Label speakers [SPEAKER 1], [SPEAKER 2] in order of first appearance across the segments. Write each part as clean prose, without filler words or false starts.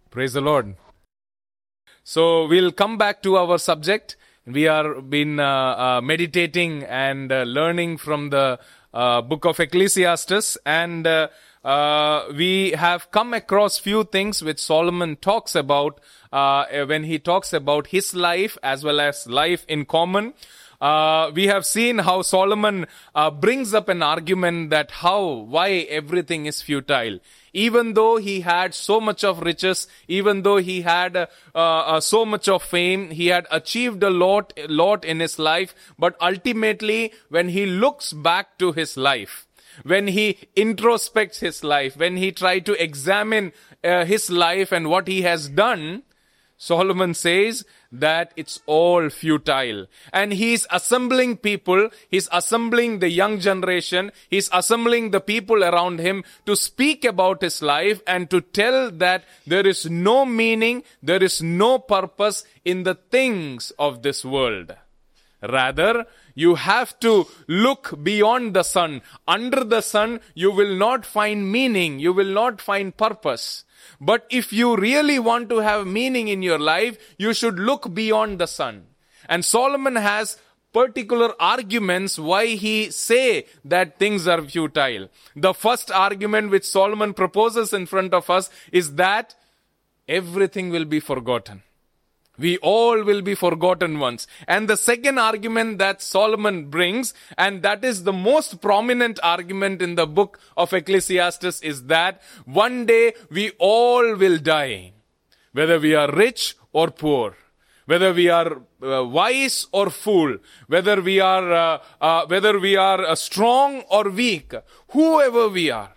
[SPEAKER 1] Praise the Lord. So we'll come back to our subject. We are been meditating and learning from the book of Ecclesiastes, and we have come across few things which Solomon talks about when he talks about his life as well as life in common. We have seen how Solomon brings up an argument that why everything is futile. Even though he had so much of riches, even though he had so much of fame, he had achieved a lot in his life, but ultimately when he looks back to his life, when he introspects his life, when he tries to examine his life and what he has done, Solomon says that it's all futile. And he's assembling people, he's assembling the young generation, he's assembling the people around him to speak about his life and to tell that there is no meaning, there is no purpose in the things of this world. Rather, you have to look beyond the sun. Under the sun, you will not find meaning, you will not find purpose. But if you really want to have meaning in your life, you should look beyond the sun. And Solomon has particular arguments why he say that things are futile. The first argument which Solomon proposes in front of us is that everything will be forgotten. We all will be forgotten once. And the second argument that Solomon brings, and that is the most prominent argument in the book of Ecclesiastes, is that one day we all will die. Whether we are rich or poor, whether we are wise or fool, whether we are strong or weak, whoever we are,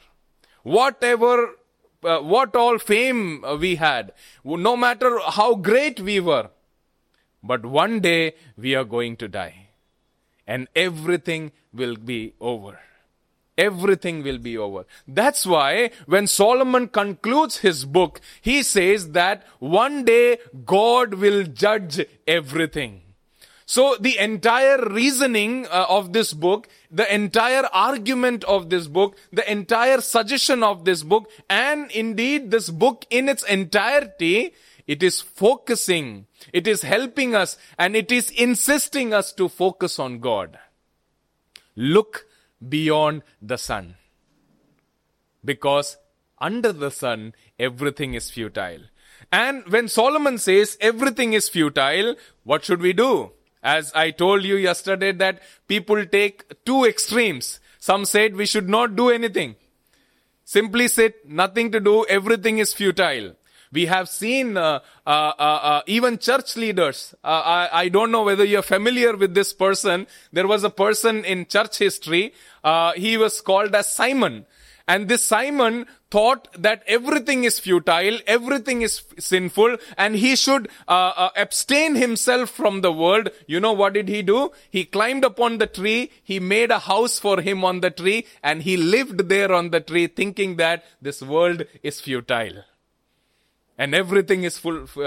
[SPEAKER 1] what all fame we had, no matter how great we were, but one day we are going to die. And everything will be over. Everything will be over. That's why when Solomon concludes his book, he says that one day God will judge everything. So the entire reasoning of this book, the entire argument of this book, the entire suggestion of this book, and indeed this book in its entirety, it is focusing, it is helping us, and it is insisting us to focus on God. Look beyond the sun. Because under the sun, everything is futile. And when Solomon says everything is futile, what should we do? As I told you yesterday that people take two extremes. Some said we should not do anything. Simply said nothing to do, everything is futile. We have seen even church leaders. I don't know whether you're familiar with this person. There was a person in church history. He was called as Simon. And this Simon thought that everything is futile, everything is sinful, and he should abstain himself from the world. You know what did he do? He climbed upon the tree, he made a house for him on the tree, and he lived there on the tree thinking that this world is futile. And everything is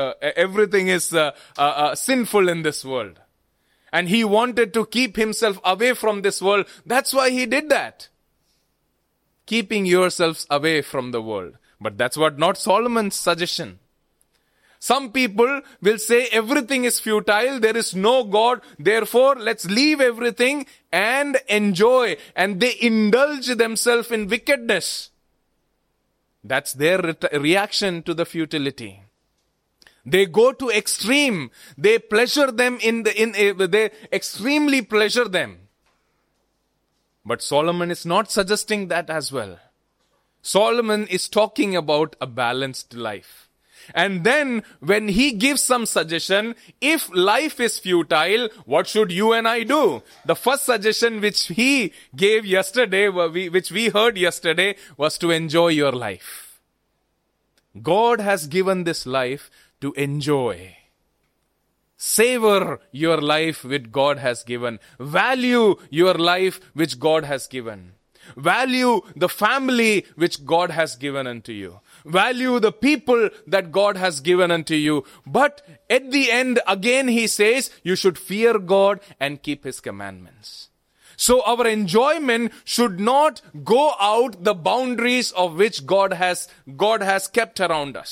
[SPEAKER 1] sinful in this world. And he wanted to keep himself away from this world. That's why he did that. Keeping yourselves away from the world. But that's not Solomon's suggestion. Some people will say everything is futile, there is no God, therefore let's leave everything and enjoy. And they indulge themselves in wickedness. That's their reaction to the futility. They go to extreme. They pleasure them they extremely pleasure them. But Solomon is not suggesting that as well. Solomon is talking about a balanced life. And then when he gives some suggestion, if life is futile, what should you and I do? The first suggestion which he gave yesterday, which we heard yesterday, was to enjoy your life. God has given this life to enjoy. Savor your life which God has given. Value your life which God has given. Value the family which God has given unto you. Value the people that God has given unto you. But at the end, again he says, you should fear God and keep His commandments. So our enjoyment should not go out the boundaries of which God has kept around us.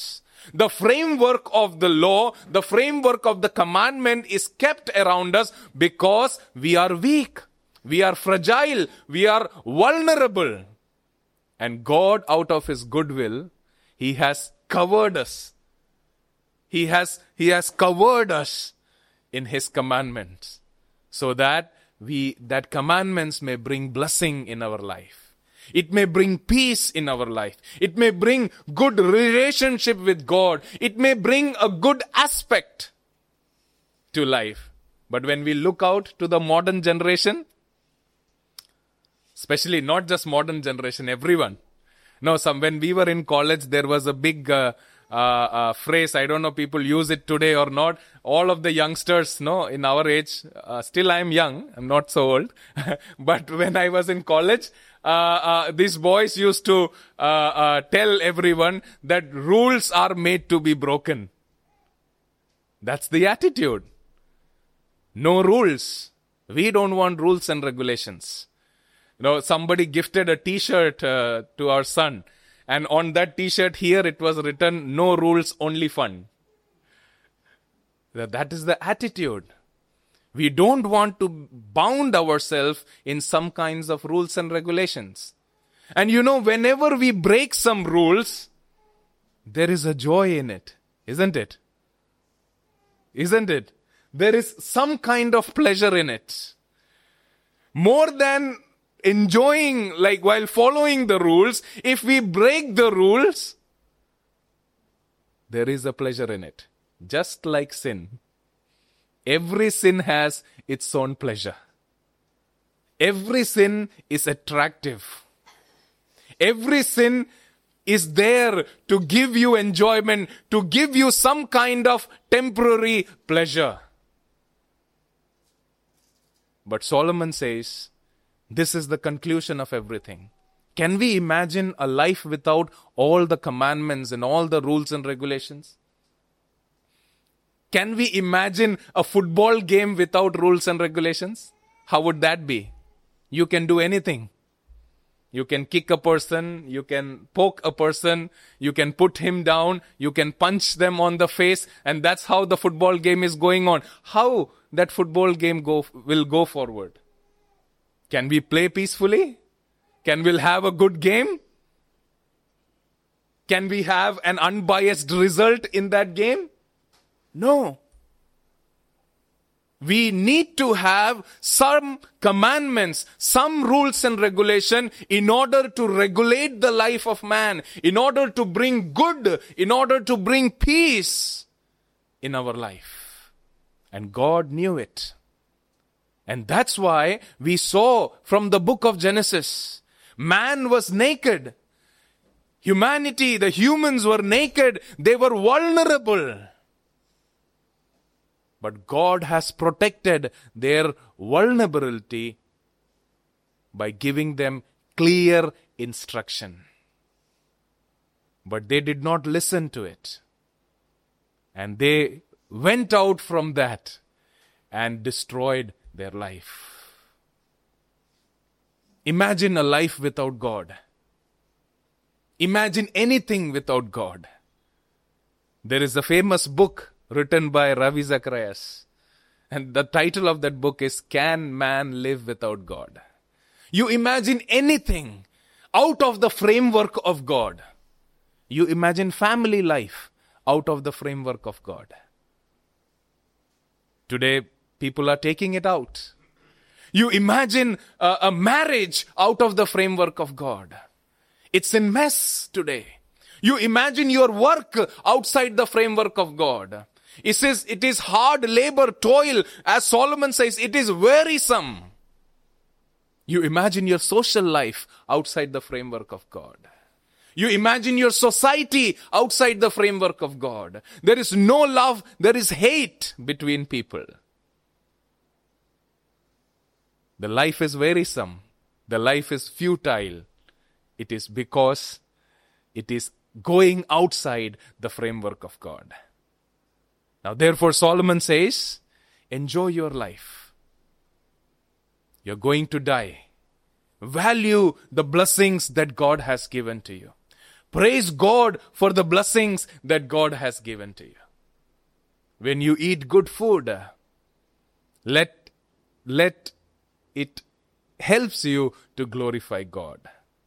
[SPEAKER 1] The framework of the law, the framework of the commandment is kept around us because we are weak. We are fragile. We are vulnerable. And God, out of His goodwill, He has covered us. He has covered us in His commandments so that that commandments may bring blessing in our life. It may bring peace in our life. It may bring good relationship with God. It may bring a good aspect to life. But when we look out to the modern generation, especially not just modern generation, everyone. No, when we were in college, there was a big phrase. I don't know people use it today or not. All of the youngsters, in our age, still I am young. I'm not so old. But when I was in college, these boys used to tell everyone that rules are made to be broken. That's the attitude. No rules. We don't want rules and regulations. Somebody gifted a t-shirt to our son. And on that t-shirt here, it was written, no rules, only fun. That is the attitude. We don't want to bound ourselves in some kinds of rules and regulations. And whenever we break some rules, there is a joy in it, isn't it? Isn't it? There is some kind of pleasure in it. More than enjoying, while following the rules, if we break the rules, there is a pleasure in it. Just like sin. Every sin has its own pleasure. Every sin is attractive. Every sin is there to give you enjoyment, to give you some kind of temporary pleasure. But Solomon says, this is the conclusion of everything. Can we imagine a life without all the commandments and all the rules and regulations? Can we imagine a football game without rules and regulations? How would that be? You can do anything. You can kick a person, you can poke a person, you can put him down, you can punch them on the face, and that's how the football game is going on. How that football game will go forward? Can we play peacefully? Can we have a good game? Can we have an unbiased result in that game? No. We need to have some commandments, some rules and regulation in order to regulate the life of man, in order to bring good, in order to bring peace in our life. And God knew it. And that's why we saw from the book of Genesis, man was naked. Humanity, the humans were naked. They were vulnerable. But God has protected their vulnerability by giving them clear instruction. But they did not listen to it. And they went out from that and destroyed their life. Imagine a life without God. Imagine anything without God. There is a famous book written by Ravi Zacharias. And the title of that book is, Can Man Live Without God? You imagine anything out of the framework of God. You imagine family life out of the framework of God. Today, people are taking it out. You imagine a marriage out of the framework of God. It's in mess today. You imagine your work outside the framework of God. It says it is hard labor, toil. As Solomon says, it is wearisome. You imagine your social life outside the framework of God. You imagine your society outside the framework of God. There is no love, there is hate between people. The life is wearisome. The life is futile. It is because it is going outside the framework of God. Now, therefore, Solomon says, enjoy your life. You're going to die. Value the blessings that God has given to you. Praise God for the blessings that God has given to you. When you eat good food, let it helps you to glorify God.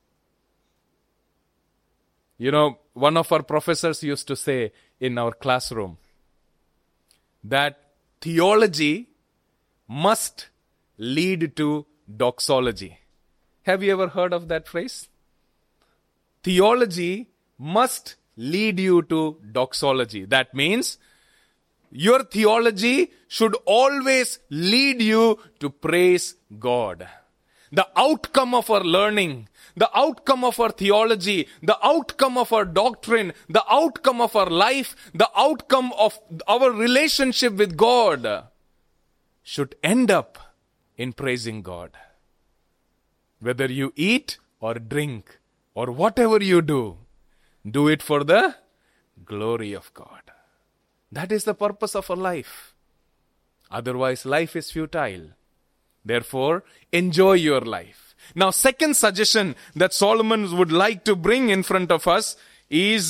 [SPEAKER 1] You know, one of our professors used to say in our classroom that theology must lead to doxology. Have you ever heard of that phrase? Theology must lead you to doxology. That means your theology should always lead you to praise God. The outcome of our learning, the outcome of our theology, the outcome of our doctrine, the outcome of our life, the outcome of our relationship with God should end up in praising God. Whether you eat or drink or whatever you do it for the glory of God. That is the purpose of our life. Otherwise, life is futile. Therefore, enjoy your life. Now, second suggestion that Solomon would like to bring in front of us is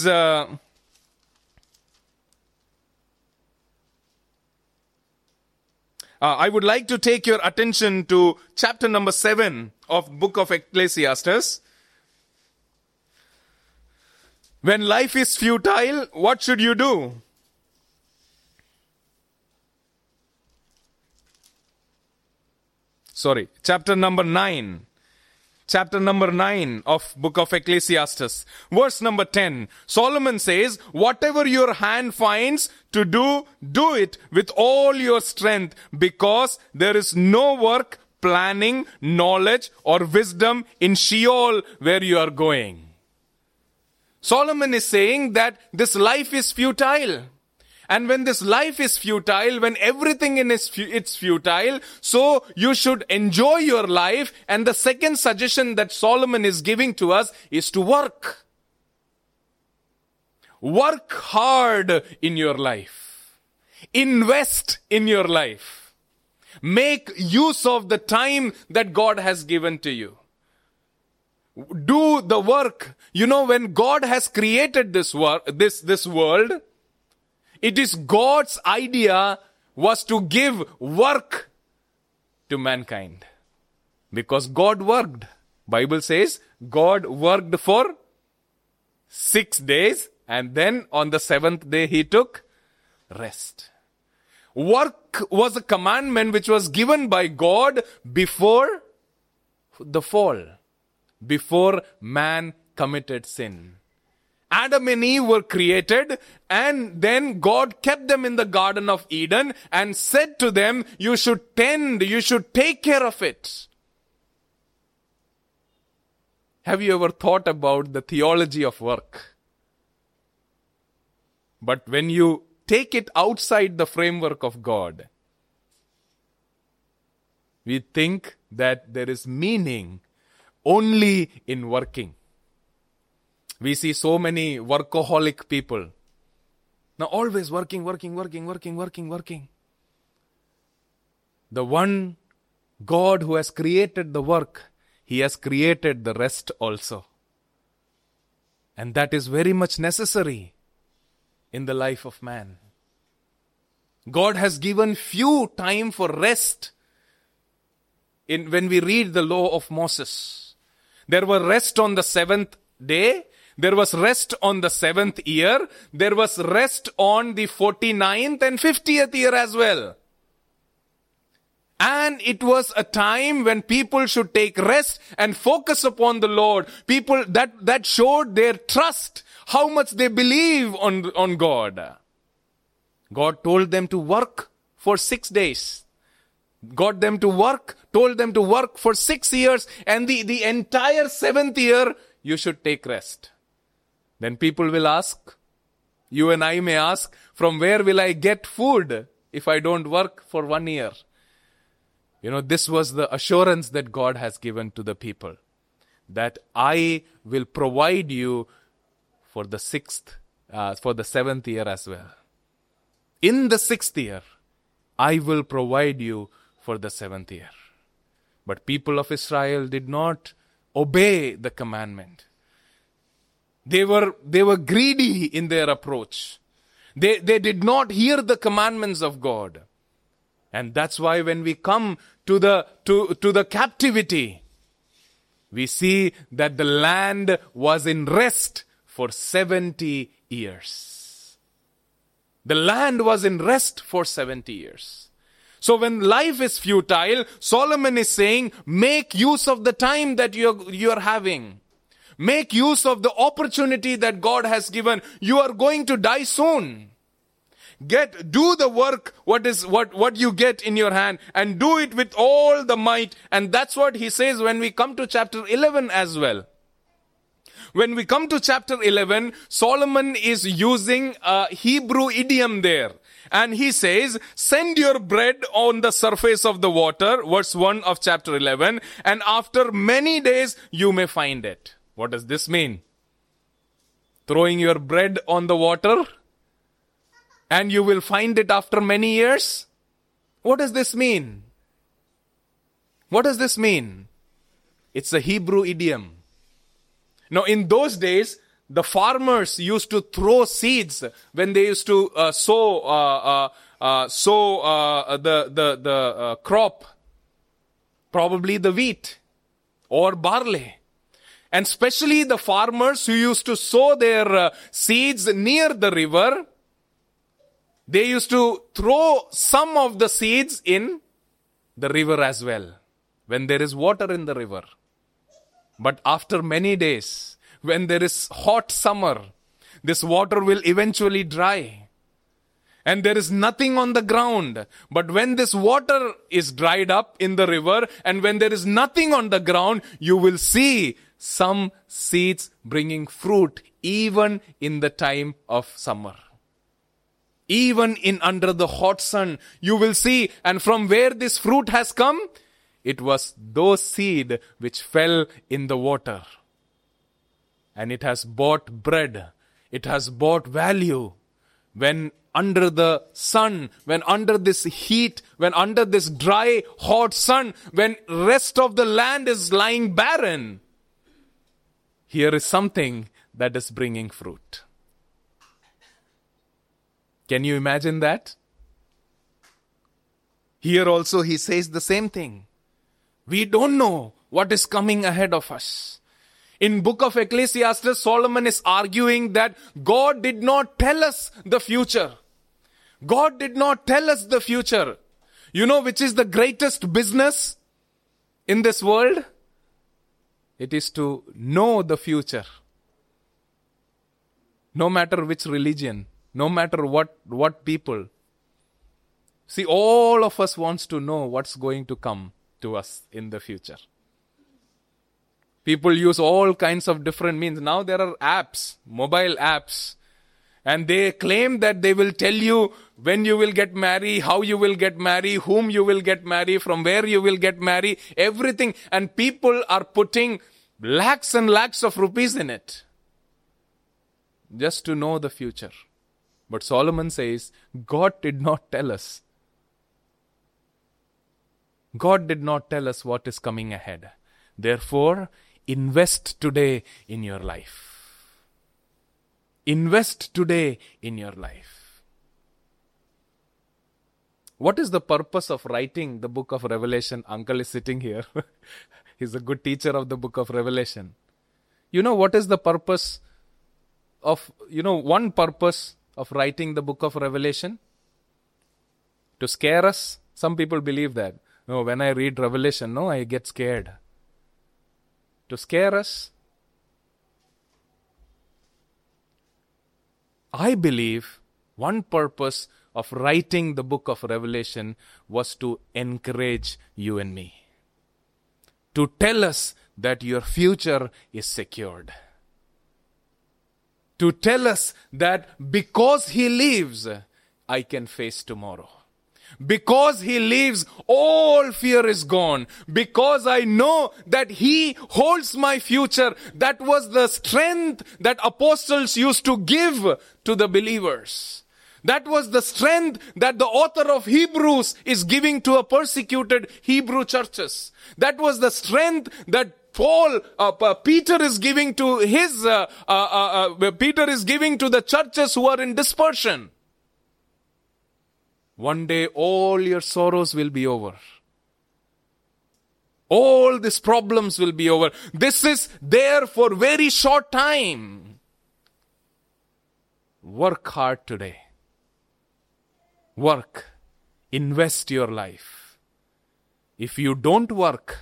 [SPEAKER 1] I would like to take your attention to chapter number 7 of book of Ecclesiastes. When life is futile, what should you do? Chapter number 9. Chapter number 9 of book of Ecclesiastes. Verse number 10. Solomon says, whatever your hand finds to do, do it with all your strength, because there is no work, planning, knowledge, or wisdom in Sheol where you are going. Solomon is saying that this life is futile. And when this life is futile, when everything in it's futile, so you should enjoy your life. And the second suggestion that Solomon is giving to us is to work. Work hard in your life. Invest in your life. Make use of the time that God has given to you. Do the work. You know, when God has created this world, it is God's idea was to give work to mankind. Because God worked. Bible says God worked for 6 days and then on the 7th day he took rest. Work was a commandment which was given by God before the fall. Before man committed sin. Adam and Eve were created, and then God kept them in the Garden of Eden and said to them, you should tend, you should take care of it. Have you ever thought about the theology of work? But when you take it outside the framework of God, we think that there is meaning only in working. We see so many workaholic people. Now always working. The one God who has created the work, He has created the rest also. And that is very much necessary in the life of man. God has given few time for rest. When we read the law of Moses, there was rest on the 7th day. There was rest on the 7th year. There was rest on the 49th and 50th year as well. And it was a time when people should take rest and focus upon the Lord. People that showed their trust, how much they believe on God. God told them to work for 6 days. Got them to work, told them to work for 6 years, and the entire 7th year you should take rest. Then people will ask, you and I may ask, from where will I get food if I don't work for 1 year? You know, this was the assurance that God has given to the people, that I will provide you for the 7th year as well. In the 6th year, I will provide you for the 7th year. But people of Israel did not obey the commandment. They were greedy in their approach. They did not hear the commandments of God. And that's why when we come to the captivity, we see that the land was in rest for 70 years. The land was in rest for 70 years. So when life is futile, Solomon is saying, make use of the time that you're having. Make use of the opportunity that God has given. You are going to die soon. Do the work, what you get in your hand, and do it with all the might. And that's what he says when we come to chapter 11 as well. When we come to chapter 11, Solomon is using a Hebrew idiom there. And he says, send your bread on the surface of the water, verse 1 of chapter 11, and after many days you may find it. What does this mean? Throwing your bread on the water and you will find it after many years? What does this mean? What does this mean? It's a Hebrew idiom. Now in those days, the farmers used to throw seeds when they used to sow the crop, probably the wheat or barley. And especially the farmers who used to sow their seeds near the river, they used to throw some of the seeds in the river as well, when there is water in the river. But after many days, when there is hot summer, this water will eventually dry. And there is nothing on the ground. But when this water is dried up in the river, and when there is nothing on the ground, you will see some seeds bringing fruit even in the time of summer. Even in under the hot sun, you will see. And from where this fruit has come, it was those seed which fell in the water. And it has bought bread. It has bought value. When under the sun, when under this heat, when under this dry, hot sun, when rest of the land is lying barren, here is something that is bringing fruit. Can you imagine that? Here also he says the same thing. We don't know what is coming ahead of us. In book of Ecclesiastes, Solomon is arguing that God did not tell us the future. God did not tell us the future. You know which is the greatest business in this world? It is to know the future. No matter which religion, no matter what people. See, all of us wants to know what's going to come to us in the future. People use all kinds of different means. Now there are apps, mobile apps. And they claim that they will tell you when you will get married, how you will get married, whom you will get married, from where you will get married, everything. And people are putting lakhs and lakhs of rupees in it. Just to know the future. But Solomon says, God did not tell us. God did not tell us what is coming ahead. Therefore, invest today in your life. Invest today in your life. What is the purpose of writing the book of Revelation? Uncle is sitting here. He's a good teacher of the book of Revelation. You know what is the purpose of, one purpose of writing the book of Revelation? To scare us? Some people believe that. No, when I read Revelation, I get scared. To scare us? I believe one purpose of writing the book of Revelation was to encourage you and me. To tell us that your future is secured. To tell us that because He lives, I can face tomorrow. Because He lives, all fear is gone. Because I know that He holds my future. That was the strength that apostles used to give to the believers. That was the strength that the author of Hebrews is giving to a persecuted Hebrew churches. That was the strength that Peter is giving to Peter is giving to the churches who are in dispersion. One day all your sorrows will be over. All these problems will be over. This is there for very short time. Work hard today. Work. Invest your life. If you don't work,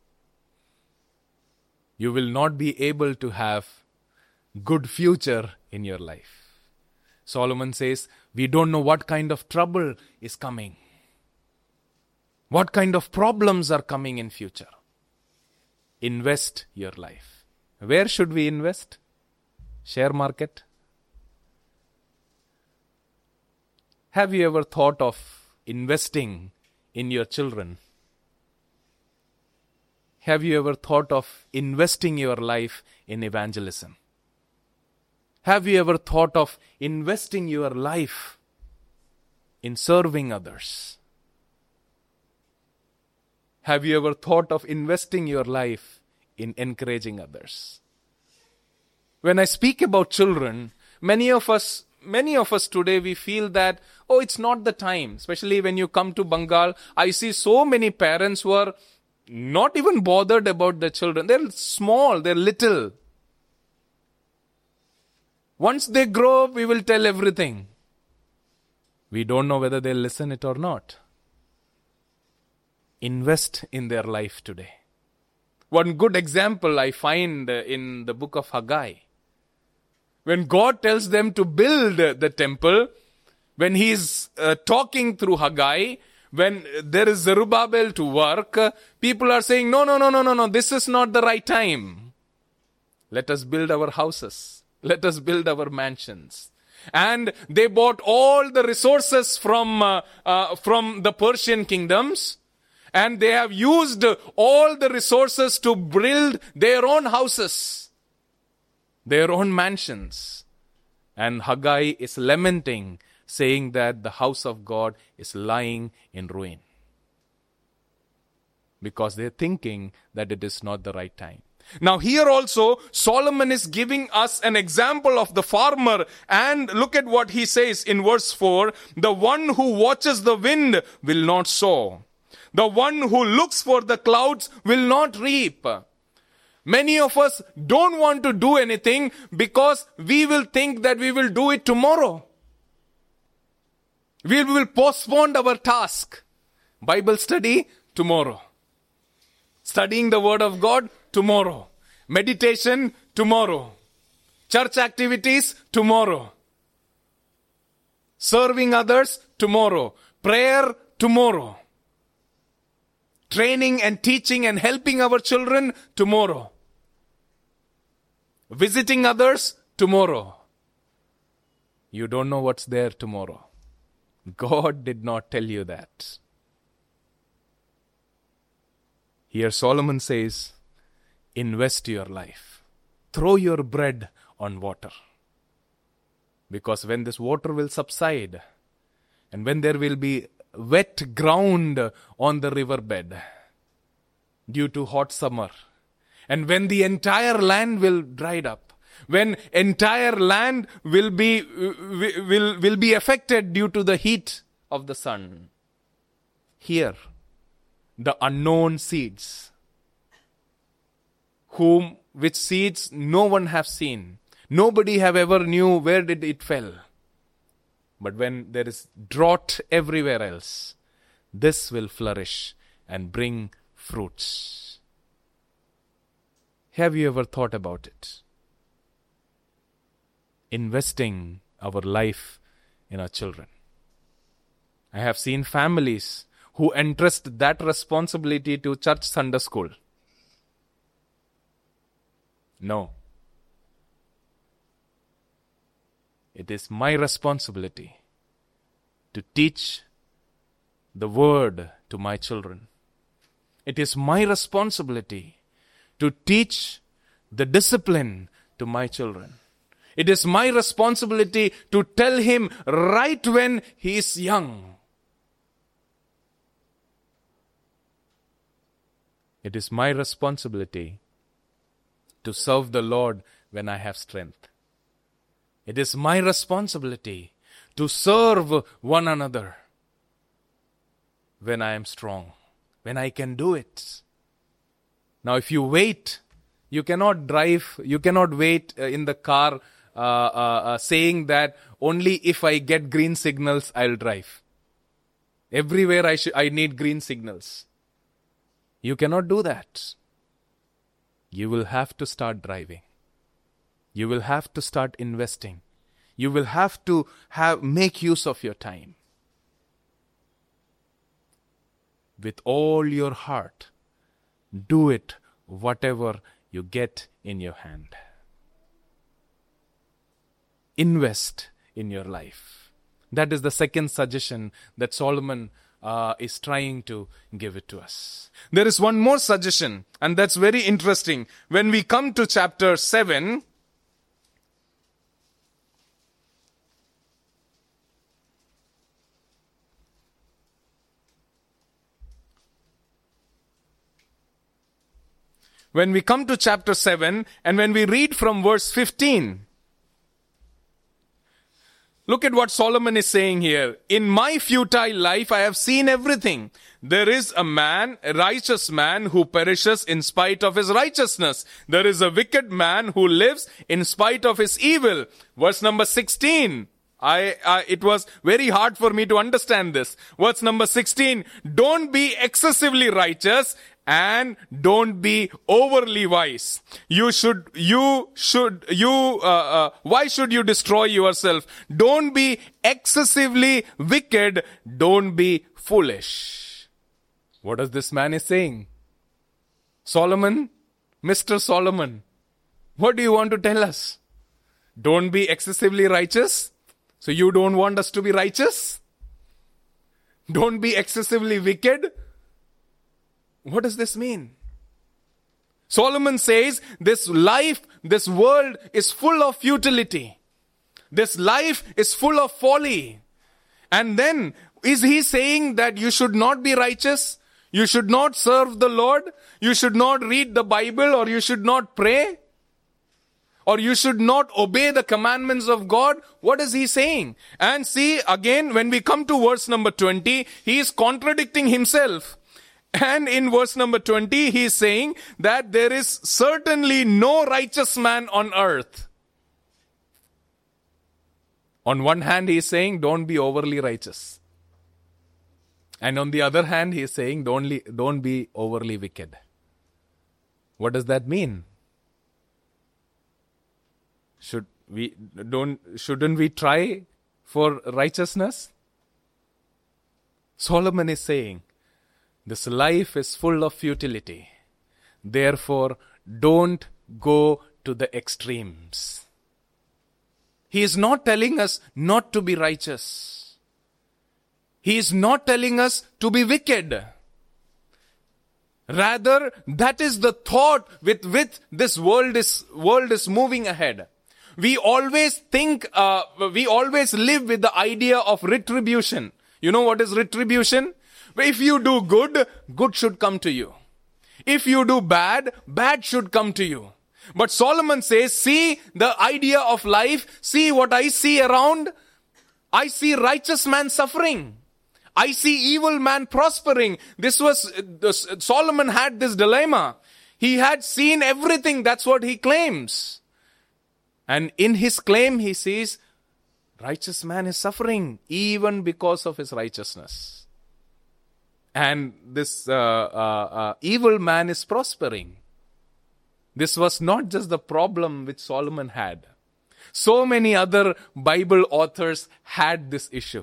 [SPEAKER 1] you will not be able to have good future in your life. Solomon says, we don't know what kind of trouble is coming. What kind of problems are coming in future. Invest your life. Where should we invest? Share market? Have you ever thought of investing in your children? Have you ever thought of investing your life in evangelism? Have you ever thought of investing your life in serving others? Have you ever thought of investing your life in encouraging others? When I speak about children, many of us today, we feel that, it's not the time. Especially when you come to Bengal, I see so many parents who are not even bothered about their children. They're small, they're little. Once they grow up, we will tell everything. We don't know whether they'll listen it or not. Invest in their life today. One good example I find in the book of Haggai. When God tells them to build the temple, when He's talking through Haggai, when there is Zerubbabel to work, people are saying, no, this is not the right time. Let us build our houses. Let us build our mansions. And they bought all the resources from the Persian kingdoms, and they have used all the resources to build their own houses, their own mansions. And Haggai is lamenting, saying that the house of God is lying in ruin. Because they're thinking that it is not the right time. Now here also, Solomon is giving us an example of the farmer, and look at what he says in verse 4. The one who watches the wind will not sow. The one who looks for the clouds will not reap. Many of us don't want to do anything because we will think that we will do it tomorrow. We will postpone our task. Bible study tomorrow. Studying the word of God tomorrow. Meditation tomorrow. Church activities tomorrow. Serving others tomorrow. Prayer tomorrow. Training and teaching and helping our children tomorrow. Visiting others tomorrow. You don't know what's there tomorrow. God did not tell you that. Here Solomon says, invest your life. Throw your bread on water. Because when this water will subside, and when there will be wet ground on the riverbed due to hot summer, and when the entire land will dry up, when entire land will be affected due to the heat of the sun, here the unknown seeds, which seeds no one have seen, nobody have ever knew where did it fell. But when there is drought everywhere else, this will flourish and bring fruits. Have you ever thought about it? Investing our life in our children. I have seen families who entrust that responsibility to church Sunday school. No. It is my responsibility to teach the word to my children. It is my responsibility to teach the discipline to my children. It is my responsibility to tell him right when he is young. It is my responsibility to serve the Lord when I have strength. It is my responsibility to serve one another when I am strong, when I can do it. Now, if you wait, you cannot drive, you cannot wait in the car saying that only if I get green signals, I'll drive. Everywhere I need green signals. You cannot do that. You will have to start driving. You will have to start investing. You will have to make use of your time. With all your heart, do it whatever you get in your hand. Invest in your life. That is the second suggestion that Solomon is trying to give it to us. There is one more suggestion, and that's very interesting. When we come to chapter 7, and when we read from verse 15, look at what Solomon is saying here. In my futile life, I have seen everything. There is a righteous man who perishes in spite of his righteousness. There is a wicked man who lives in spite of his evil. Verse number 16. It was very hard for me to understand this. Verse number 16. Don't be excessively righteous and don't be overly wise. Why should you destroy yourself? Don't be excessively wicked. Don't be foolish. What does this man is saying? Solomon, Mr. Solomon, what do you want to tell us? Don't be excessively righteous. So you don't want us to be righteous? Don't be excessively wicked. What does this mean? Solomon says this world is full of futility. This life is full of folly. And then, is he saying that you should not be righteous? You should not serve the Lord? You should not read the Bible, or you should not pray? Or you should not obey the commandments of God? What is he saying? And see, again, when we come to verse number 20, he is contradicting himself. And in verse number 20, he is saying that there is certainly no righteous man on earth. On one hand, he is saying, don't be overly righteous. And on the other hand, he is saying, don't be overly wicked. What does that mean? Shouldn't we try for righteousness? Solomon is saying, this life is full of futility. Therefore, don't go to the extremes. He is not telling us not to be righteous. He is not telling us to be wicked. Rather, that is the thought with which this world is moving ahead. We always live with the idea of retribution. You know what is retribution? If you do good, good should come to you. If you do bad, bad should come to you. But Solomon says, see the idea of life, see what I see around. I see righteous man suffering. I see evil man prospering. Solomon had this dilemma. He had seen everything, that's what he claims. And in his claim, he says, righteous man is suffering even because of his righteousness. And this evil man is prospering. This was not just the problem which Solomon had. So many other Bible authors had this issue.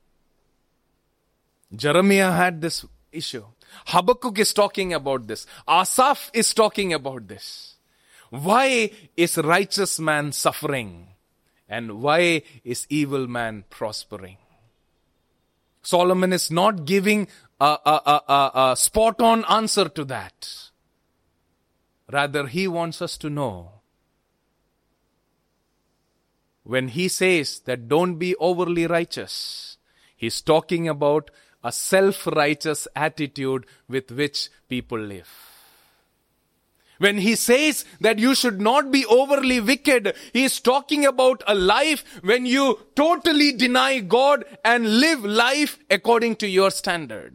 [SPEAKER 1] Jeremiah had this issue. Habakkuk is talking about this. Asaph is talking about this. Why is righteous man suffering? And why is evil man prospering? Solomon is not giving a spot-on answer to that. Rather, he wants us to know. When he says that don't be overly righteous, he's talking about a self-righteous attitude with which people live. When he says that you should not be overly wicked, he is talking about a life when you totally deny God and live life according to your standard.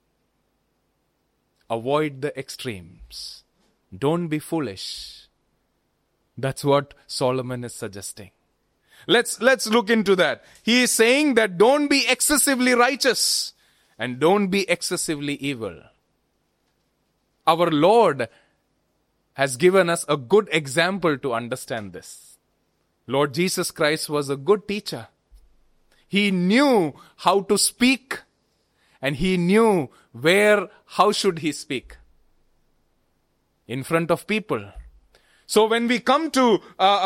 [SPEAKER 1] Avoid the extremes. Don't be foolish. That's what Solomon is suggesting. Let's look into that. He is saying that don't be excessively righteous and don't be excessively evil. Our Lord has given us a good example to understand this. Lord Jesus Christ was a good teacher. He knew how to speak and he knew how should he speak. In front of people. So when we come to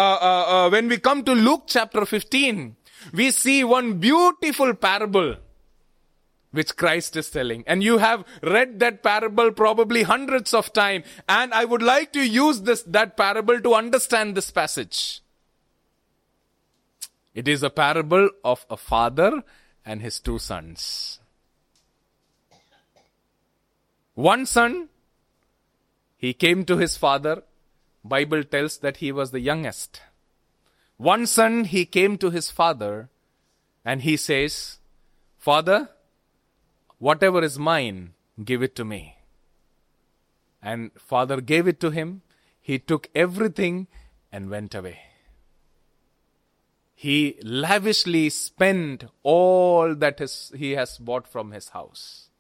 [SPEAKER 1] Luke chapter 15, we see one beautiful parable which Christ is telling. And you have read that parable probably hundreds of times. And I would like to use that parable to understand this passage. It is a parable of a father and his two sons. One son, he came to his father. Bible tells that he was the youngest. One son, he came to his father and he says, Father, whatever is mine, give it to me. And father gave it to him. He took everything and went away. He lavishly spent all that he has bought from his house.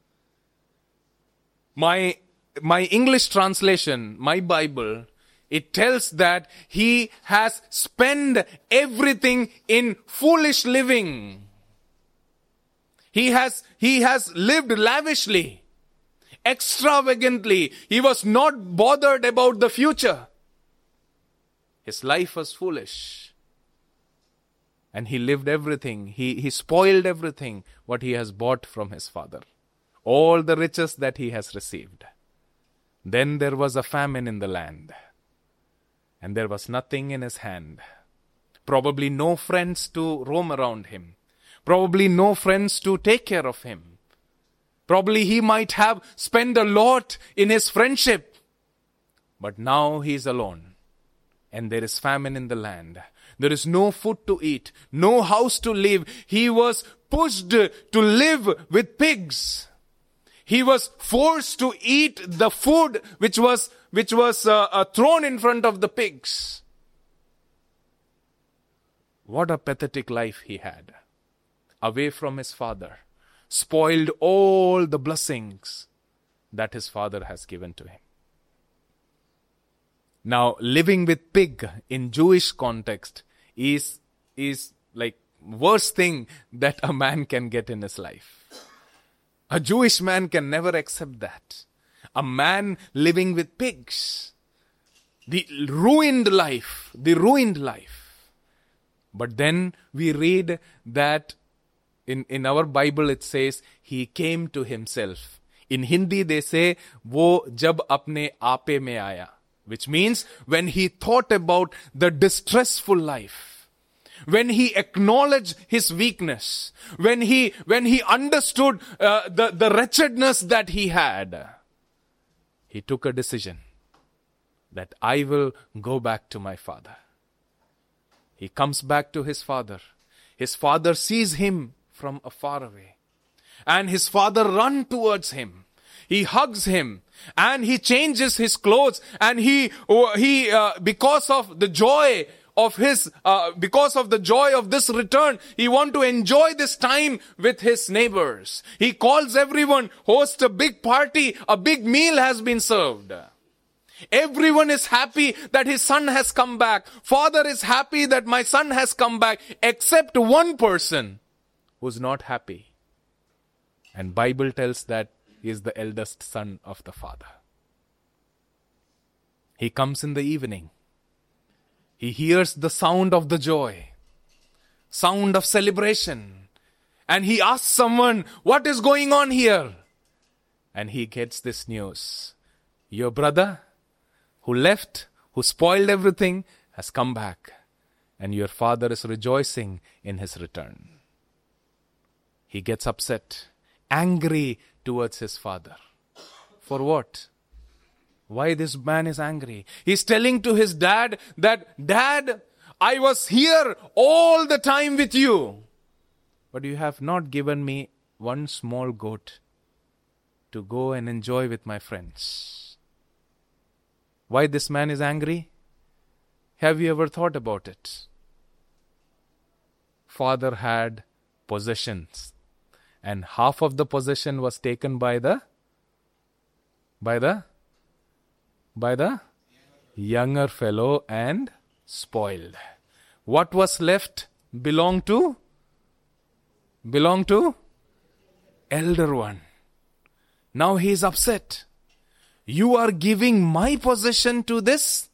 [SPEAKER 1] My English translation, my Bible, it tells that he has spent everything in foolish living. He has lived lavishly, extravagantly. He was not bothered about the future. His life was foolish. And he lived everything. He spoiled everything what he has bought from his father. All the riches that he has received. Then there was a famine in the land. And there was nothing in his hand. Probably no friends to roam around him. Probably no friends to take care of him. Probably he might have spent a lot in his friendship. But now he is alone. And there is famine in the land. There is no food to eat. No house to live. He was pushed to live with pigs. He was forced to eat the food which was thrown in front of the pigs. What a pathetic life he had. Away from his father. Spoiled all the blessings that his father has given to him. Now, living with pig in Jewish context is like worst thing that a man can get in his life. A Jewish man can never accept that. A man living with pigs. The ruined life. But then we read that in our Bible it says, he came to himself. In Hindi they say, wo jab apne aape mein aaya. Which means when he thought about the distressful life. When he acknowledged his weakness. When he understood the wretchedness that he had. He took a decision that I will go back to my father. He comes back to his father. His father sees him from afar away. And his father runs towards him. He hugs him and he changes his clothes and he because of the joy of this return, he want to enjoy this time with his neighbors. He calls everyone, hosts a big party, a big meal has been served. Everyone is happy that his son has come back. Father is happy that my son has come back, except one person who's not happy. And Bible tells that he is the eldest son of the father. He comes in the evening. He hears the sound of the joy, sound of celebration. And he asks someone, what is going on here? And he gets this news. Your brother who left, who spoiled everything, has come back. And your father is rejoicing in his return. He gets upset, angry towards his father. For what? Why this man is angry? He's telling to his dad that, Dad, I was here all the time with you, but you have not given me one small goat to go and enjoy with my friends. Why this man is angry? Have you ever thought about it? Father had possessions, and half of the possession was taken by the younger fellow and spoiled. What was left belonged to elder one. Now he is upset. You are giving my possession to this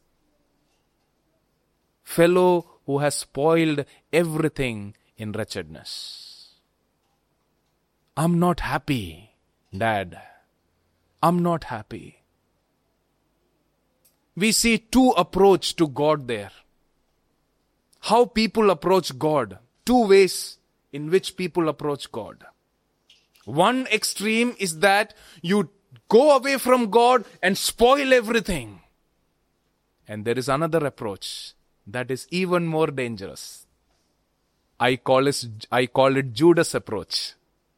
[SPEAKER 1] fellow who has spoiled everything in wretchedness. I'm not happy, Dad. I'm not happy. We see two approaches to God there. How people approach God. Two ways in which people approach God. One extreme is that you go away from God and spoil everything. And there is another approach that is even more dangerous. I call it Judas approach.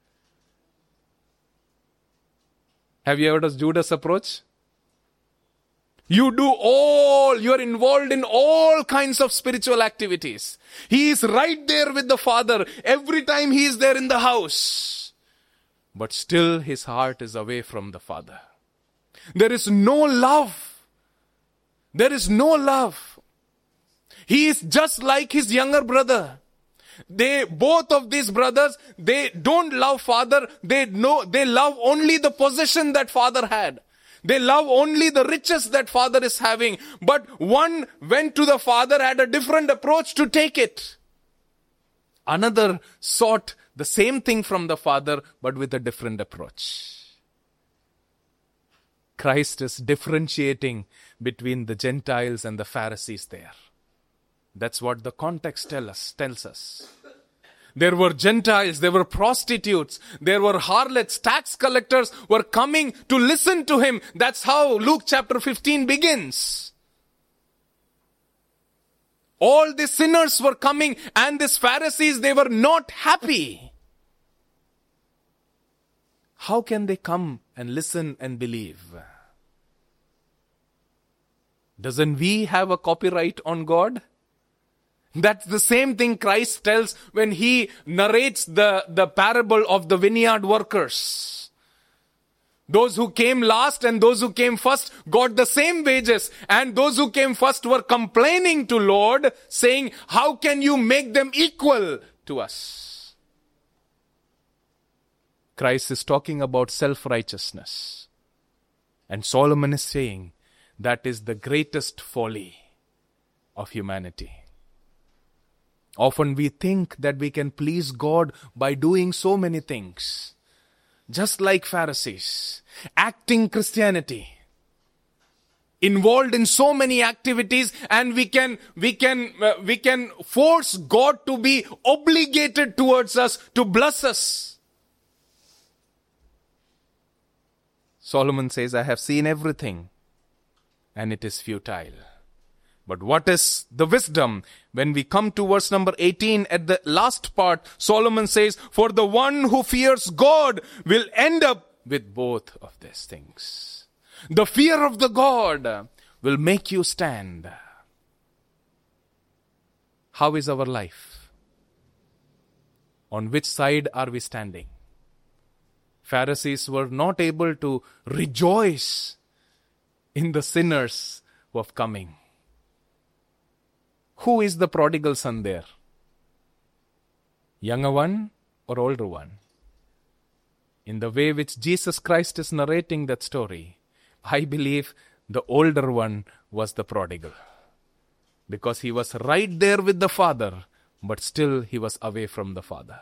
[SPEAKER 1] Have you heard of Judas approach? You are involved in all kinds of spiritual activities. He is right there with the Father every time he is there in the house. But still his heart is away from the Father. There is no love. There is no love. He is just like his younger brother. Both of these brothers, they don't love Father. They love only the possession that Father had. They love only the riches that Father is having. But one went to the Father, had a different approach to take it. Another sought the same thing from the Father, but with a different approach. Christ is differentiating between the Gentiles and the Pharisees there. That's what the context tells us. There were Gentiles, there were prostitutes, there were harlots, tax collectors were coming to listen to him. That's how Luke chapter 15 begins. All the sinners were coming, and these Pharisees, they were not happy. How can they come and listen and believe? Doesn't we have a copyright on God? That's the same thing Christ tells when he narrates the parable of the vineyard workers. Those who came last and those who came first got the same wages. And those who came first were complaining to Lord, saying, how can you make them equal to us? Christ is talking about self-righteousness. And Solomon is saying, that is the greatest folly of humanity. Often we think that we can please God by doing so many things. Just like Pharisees, acting Christianity, involved in so many activities, and we can force God to be obligated towards us, to bless us. Solomon says, I have seen everything, and it is futile. But what is the wisdom? When we come to verse number 18, at the last part, Solomon says, for the one who fears God will end up with both of these things. The fear of the God will make you stand. How is our life? On which side are we standing? Pharisees were not able to rejoice in the sinners who are coming. Who is the prodigal son there? Younger one or older one? In the way which Jesus Christ is narrating that story, I believe the older one was the prodigal. Because he was right there with the Father, but still he was away from the Father.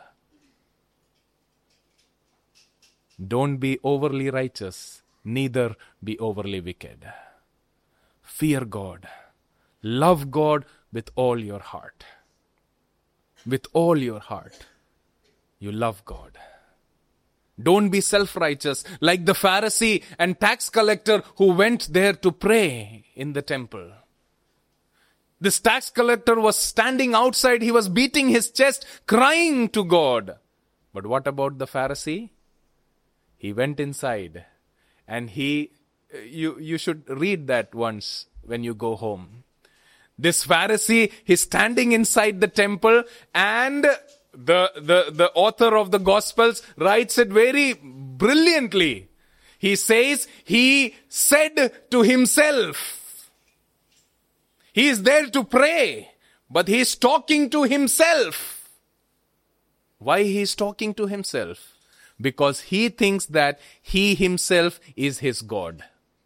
[SPEAKER 1] Don't be overly righteous, neither be overly wicked. Fear God. Love God with all your heart. With all your heart, you love God. Don't be self-righteous like the Pharisee and tax collector who went there to pray in the temple. This tax collector was standing outside. He was beating his chest, crying to God. But what about the Pharisee? He went inside and you should read that once when you go home. This Pharisee, he's standing inside the temple, and the author of the Gospels writes it very brilliantly. He says, he said to himself. He is there to pray, but he is talking to himself. Why he is talking to himself? Because he thinks that he himself is his God.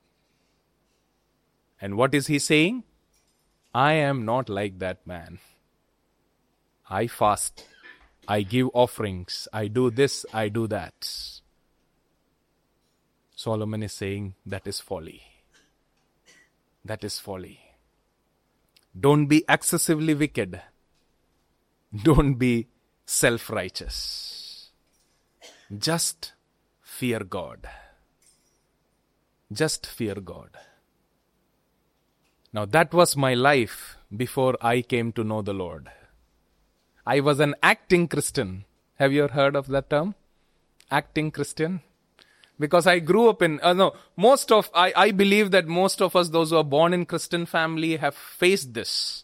[SPEAKER 1] And what is he saying? I am not like that man. I fast. I give offerings. I do this. I do that. Solomon is saying that is folly. That is folly. Don't be excessively wicked. Don't be self-righteous. Just fear God. Just fear God. Now that was my life before I came to know the Lord. I was an acting Christian. Have you ever heard of that term? Acting Christian? Because I grew up in, I believe that most of us, those who are born in Christian family, have faced this.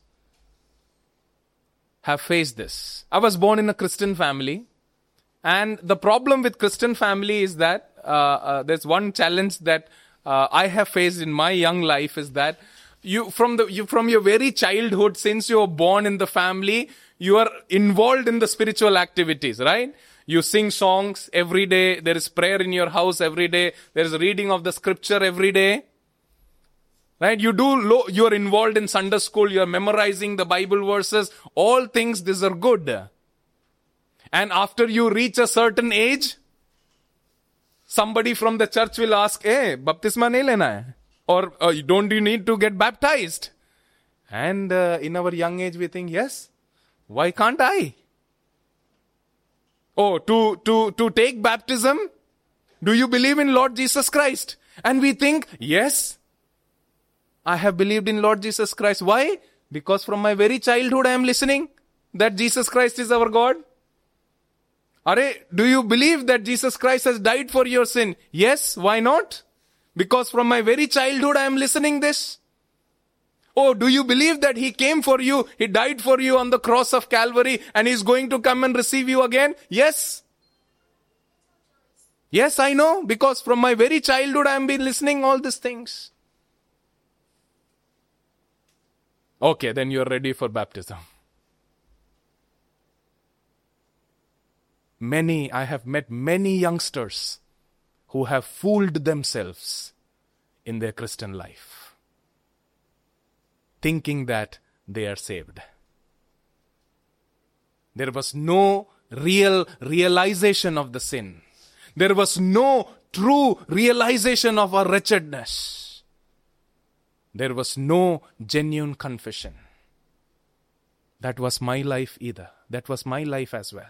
[SPEAKER 1] I was born in a Christian family. And the problem with Christian family is that, there's one challenge that I have faced in my young life is that from your very childhood, since you were born in the family, you are involved in the spiritual activities, right? You sing songs every day. There is prayer in your house every day. There is reading of the scripture every day. Right? You are involved in Sunday school. You are memorizing the Bible verses. All things, these are good. And after you reach a certain age, somebody from the church will ask, hey, baptisma nahi lena hai? Or don't you need to get baptized? And in our young age we think, yes, why can't I? Oh, to take baptism? Do you believe in Lord Jesus Christ? And we think, yes, I have believed in Lord Jesus Christ. Why? Because from my very childhood I am listening that Jesus Christ is our God. Do you believe that Jesus Christ has died for your sin? Yes, why not? Because from my very childhood I am listening this. Oh, do you believe that He came for you? He died for you on the cross of Calvary and He's going to come and receive you again? Yes. Yes, I know. Because from my very childhood I am been listening all these things. Okay, then you are ready for baptism. I have met many youngsters who have fooled themselves in their Christian life, thinking that they are saved. There was no real realization of the sin. There was no true realization of our wretchedness. There was no genuine confession. That was my life either. That was my life as well.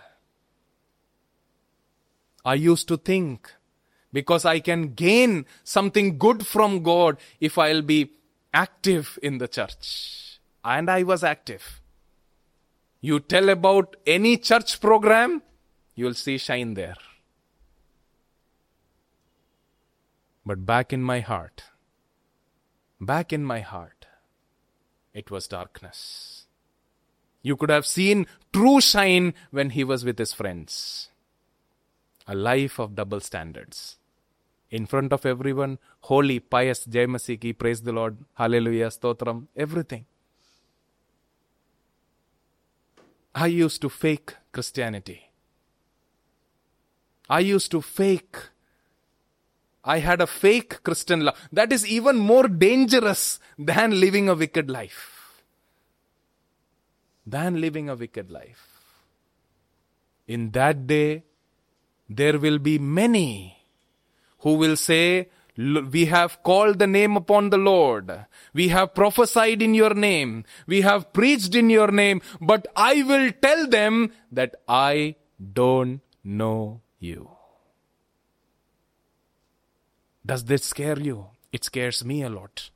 [SPEAKER 1] I used to think, because I can gain something good from God if I'll be active in the church. And I was active. You tell about any church program, you'll see shine there. But back in my heart, it was darkness. You could have seen true shine when he was with his friends. A life of double standards. In front of everyone, holy, pious, Jai Masih ki, praise the Lord, hallelujah, stotram, everything. I used to fake Christianity. I had a fake Christian life. That is even more dangerous than living a wicked life. In that day, there will be many who will say, we have called the name upon the Lord. We have prophesied in your name. We have preached in your name. But I will tell them that I don't know you. Does this scare you? It scares me a lot.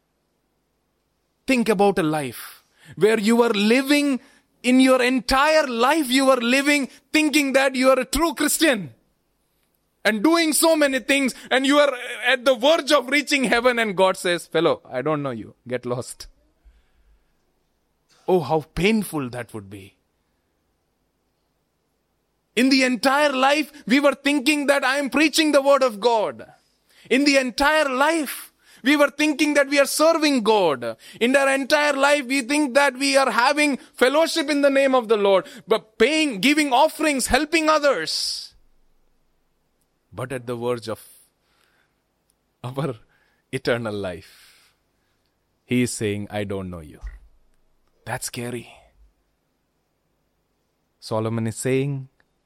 [SPEAKER 1] Think about a life where you are living, in your entire life you are living thinking that you are a true Christian and doing so many things, and you are at the verge of reaching heaven, and God says, fellow, I don't know you. Get lost. Oh, how painful that would be. In the entire life, we were thinking that I am preaching the word of God. In the entire life, we were thinking that we are serving God. In our entire life, we think that we are having fellowship in the name of the Lord, but paying, giving offerings, helping others. But at the verge of our eternal life, He is saying, I don't know you. That's scary. Solomon is saying,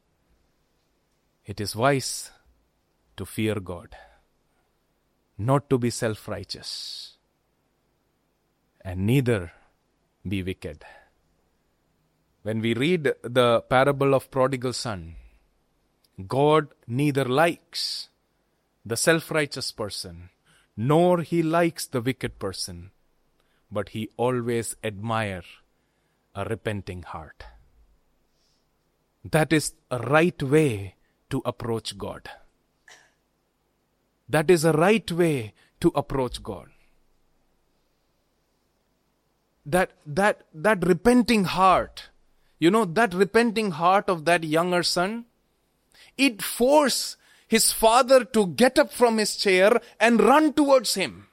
[SPEAKER 1] it is wise to fear God, not to be self-righteous, and neither be wicked. When we read the parable of prodigal son, God neither likes the self-righteous person, nor He likes the wicked person, but He always admires a repenting heart. That is a right way to approach God. That is a right way to approach God. That repenting heart, that repenting heart of that younger son, it forced his father to get up from his chair and run towards him.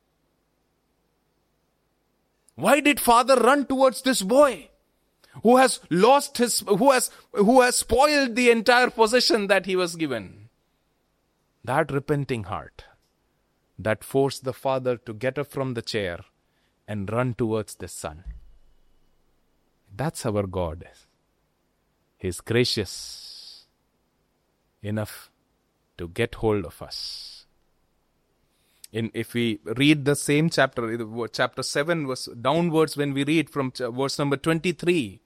[SPEAKER 1] Why did father run towards this boy who has who has spoiled the entire possession that he was given? That repenting heart that forced the father to get up from the chair and run towards the son. That's our God. He is gracious enough to get hold of us. If we read the same chapter 7 was downwards, when we read from verse number 23,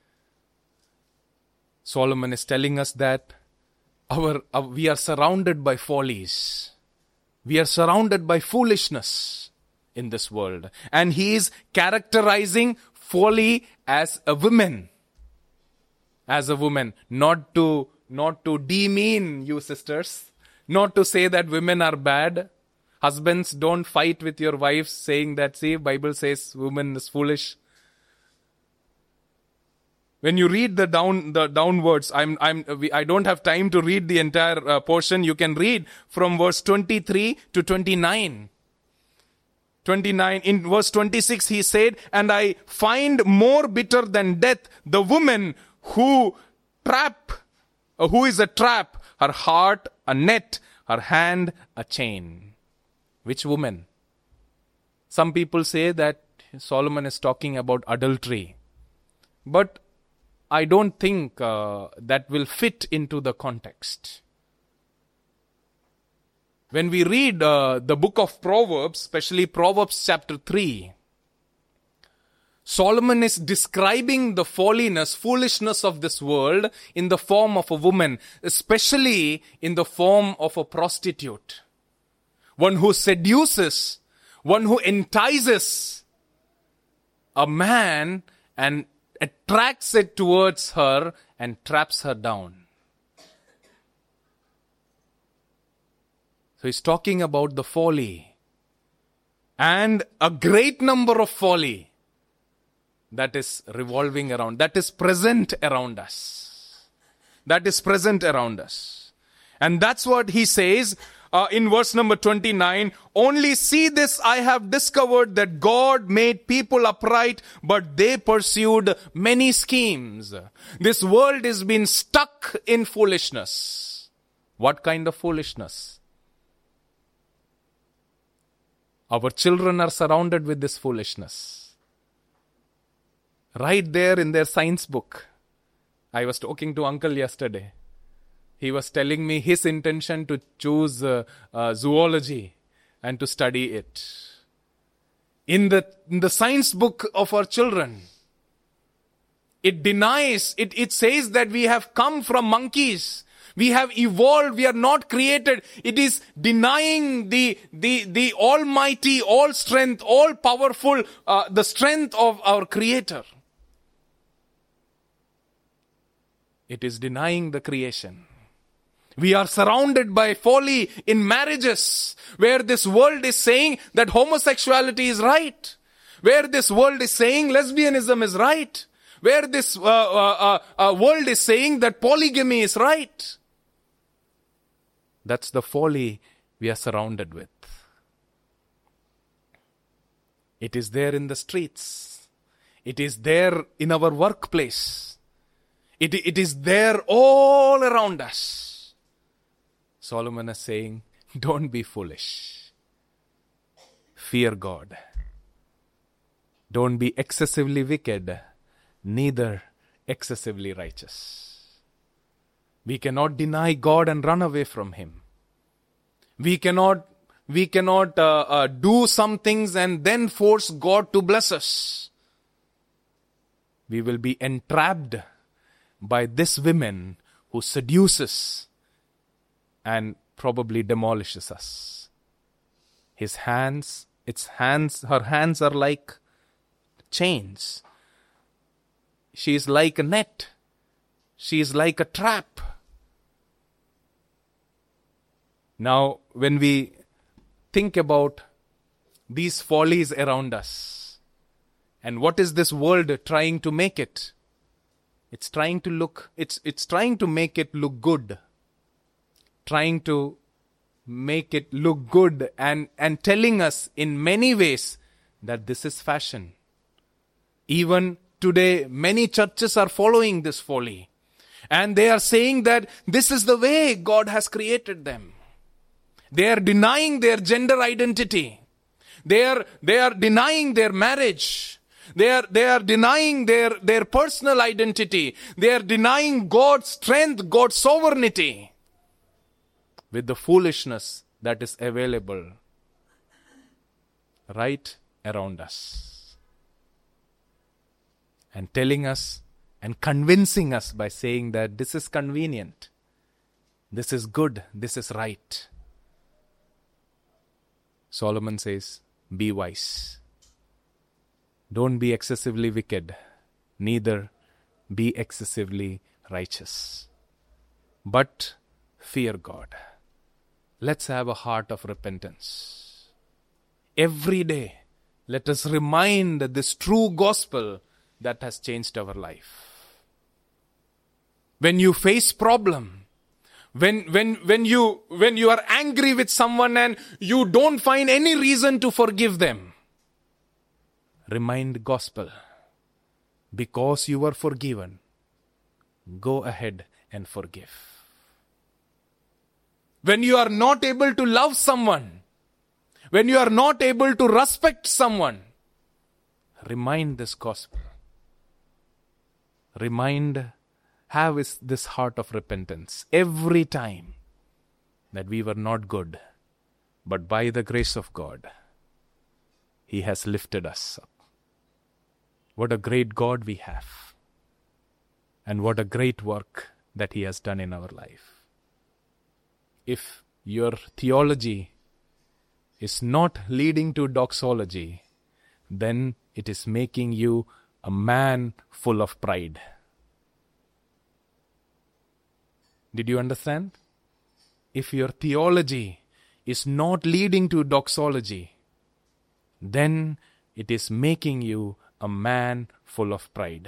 [SPEAKER 1] Solomon is telling us that we are surrounded by follies. We are surrounded by foolishness in this world. And he is characterizing folly as a woman. As a woman. Not to demean you sisters. Not to say that women are bad. Husbands, don't fight with your wives saying that, see, Bible says woman is foolish. When you read the downwards, I don't have time to read the entire portion. You can read from verse 23 to 29. 29, in verse 26 he said, and I find more bitter than death the woman who is a trap, her heart a net, her hand a chain. Which woman? Some people say that Solomon is talking about adultery. But I don't think that will fit into the context. When we read the book of Proverbs, especially Proverbs chapter 3, Solomon is describing the foolishness of this world in the form of a woman, especially in the form of a prostitute. One who seduces, one who entices a man and attracts it towards her and traps her down. So he's talking about the folly and a great number of folly that is revolving around, that is present around us. That is present around us. And that's what he says in verse number 29, only see this I have discovered that God made people upright, but they pursued many schemes. This world has been stuck in foolishness. What kind of foolishness? Our children are surrounded with this foolishness. Right there in their science book. I was talking to uncle yesterday. He was telling me his intention to choose zoology and to study it. In the science book of our children, it denies, it says that we have come from monkeys. We have evolved. We are not created. It is denying the almighty, all strength, all powerful, the strength of our Creator. It is denying the creation. We are surrounded by folly in marriages, where this world is saying that homosexuality is right, where this world is saying lesbianism is right, where this world is saying that polygamy is right. That's the folly we are surrounded with. It is there in the streets. It is there in our workplace. It is there all around us. Solomon is saying, don't be foolish. Fear God. Don't be excessively wicked, neither excessively righteous. We cannot deny God and run away from Him. We cannot do some things and then force God to bless us. We will be entrapped by this woman who seduces and probably demolishes us. Her hands are like chains. She is like a net. She is like a trap. Now, when we think about these follies around us, and what is this world trying to make it? It's trying to make it look good. Trying to make it look good and telling us in many ways that this is fashion. Even today, many churches are following this folly. And they are saying that this is the way God has created them. They are denying their gender identity. They are denying their marriage. They are denying their personal identity. They are denying God's strength, God's sovereignty, with the foolishness that is available right around us. And telling us and convincing us by saying that this is convenient, this is good, this is right. Solomon says, be wise. Don't be excessively wicked, neither be excessively righteous. But fear God. Let's have a heart of repentance. Every day, let us remind this true gospel that has changed our life. When you face problem, when you are angry with someone and you don't find any reason to forgive them, remind gospel. Because you are forgiven, go ahead and forgive. When you are not able to love someone, when you are not able to respect someone, remind this gospel. Have this heart of repentance every time that we were not good, but by the grace of God, He has lifted us up. What a great God we have, and what a great work that He has done in our life. If your theology is not leading to doxology, then it is making you a man full of pride. Did you understand? If your theology is not leading to doxology, then it is making you a man full of pride.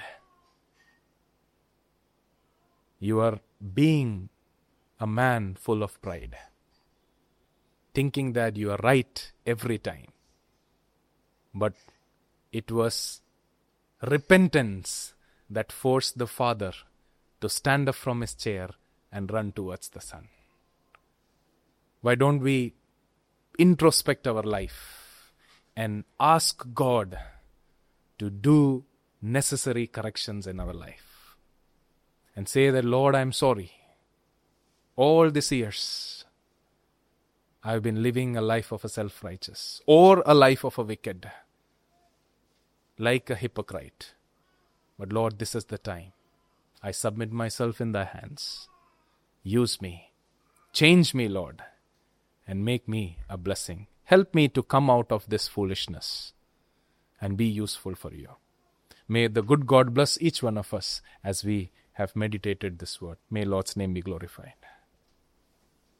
[SPEAKER 1] You are being a man full of pride, thinking that you are right every time. But it was repentance that forced the father to stand up from his chair and run towards the son. Why don't we introspect our life and ask God to do necessary corrections in our life and say that, Lord, I'm sorry. All these years, I've been living a life of a self-righteous or a life of a wicked, like a hypocrite. But Lord, this is the time. I submit myself in thy hands. Use me. Change me, Lord, and make me a blessing. Help me to come out of this foolishness and be useful for you. May the good God bless each one of us as we have meditated this word. May Lord's name be glorified.